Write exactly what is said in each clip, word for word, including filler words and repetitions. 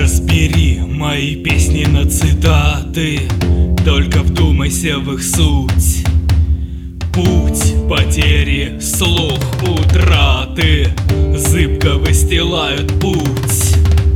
Разбери мои песни на цитаты, только вдумайся в их суть. Путь потери, слух, утраты зыбко выстилают путь.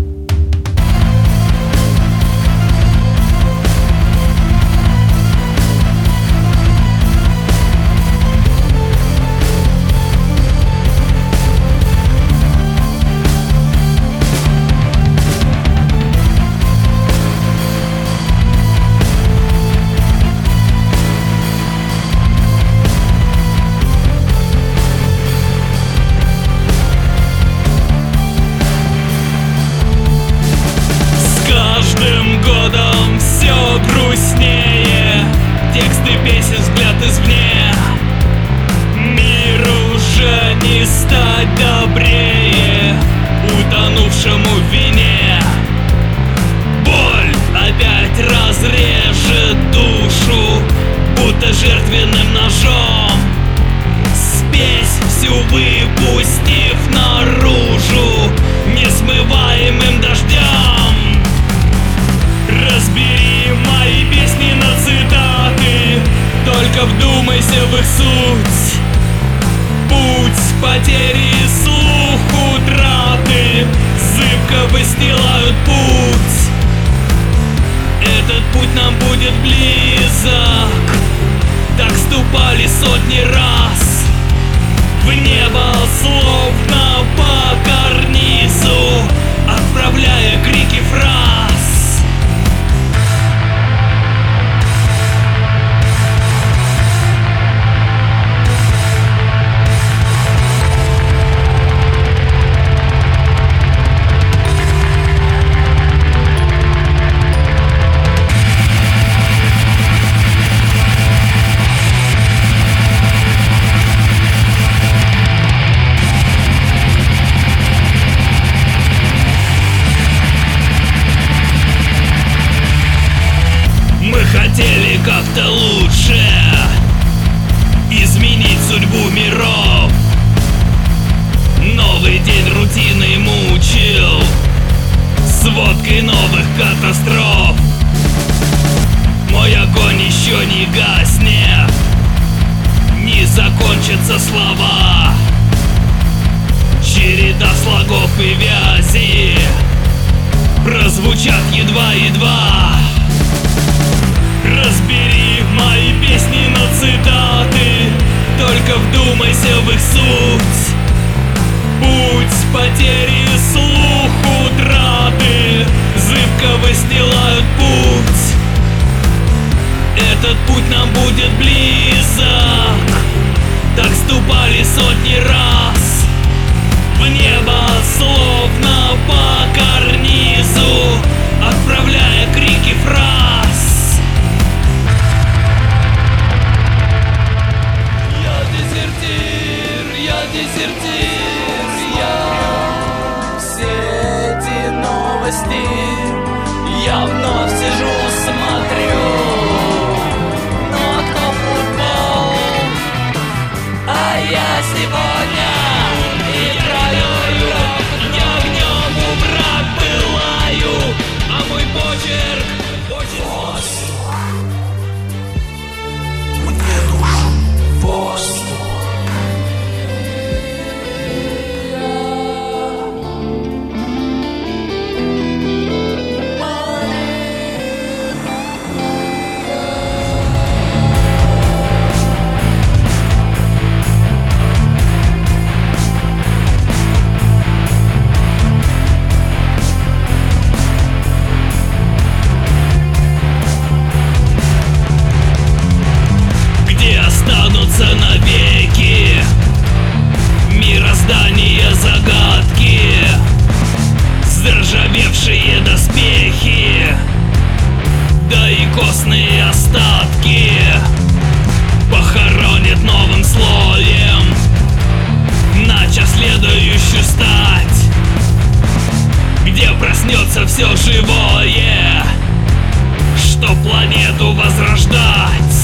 Каждым годом все грустнее, тексты песен, взгляд извне. Мир уже не стать добрее утонувшему в вине. Боль опять разрежет душу, будто жертвенным ножом. Спесь всю выпустив наружу несмываемым дождем. Разбери мои песни на цитаты, только вдумайся в их суть. Путь потери, слух, утраты зыбко выстилают путь. Этот путь нам будет близок, так ступали сотни раз в небо, словно по карнизу, отправляя крики фраз. Хотели как-то лучше изменить судьбу миров. Новый день рутиной мучил сводкой новых катастроф. Мой огонь еще не гаснет, не закончатся слова. Череда слогов и вязи прозвучат едва-едва. Разбери мои песни на цитаты, только вдумайся в их суть. Путь потери, слух, утраты зыбко выстилают путь. Этот путь нам будет близок, так ступали сотни раз в небо, словно по карнизу, отправляя крики фраз. Дезертир, я все эти новости, я вновь сижу, смотрю на окно-футбол, а я сегодня играю, я в нем у враг пылаю, а мой почерк воздух, мне нужен воздух. Останутся навеки мироздания загадки, заржавевшие доспехи, да и костные остатки похоронят новым слоем начав следующую стать, где проснется все живое, что планету возрождать.